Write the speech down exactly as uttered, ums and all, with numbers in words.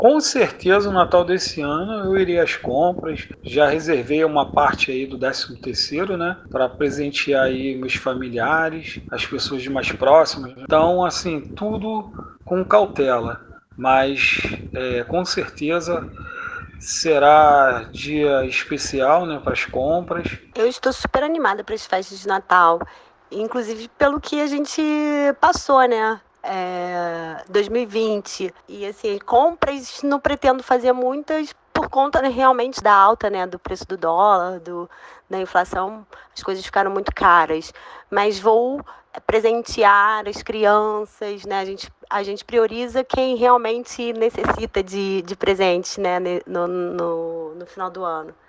Com certeza o Natal desse ano eu irei às compras, já reservei uma parte aí do décimo terceiro, né, para presentear aí meus familiares, as pessoas mais próximas. Então, assim, tudo com cautela, mas é, com certeza será dia especial, né, para as compras. Eu estou super animada para as festas de Natal, inclusive pelo que a gente passou, né? É, dois mil e vinte. E assim, compras não pretendo fazer muitas por conta, né, realmente da alta, né, do preço do dólar, do, da inflação, as coisas ficaram muito caras. Mas vou presentear as crianças, né? A gente, a gente prioriza quem realmente necessita de, de presente, né, no, no, no final do ano.